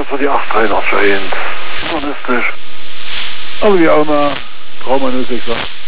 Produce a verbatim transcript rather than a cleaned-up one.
voor die acht drei nog zo in. Humanistisch. Alle die oma, trauma nul sechs acht.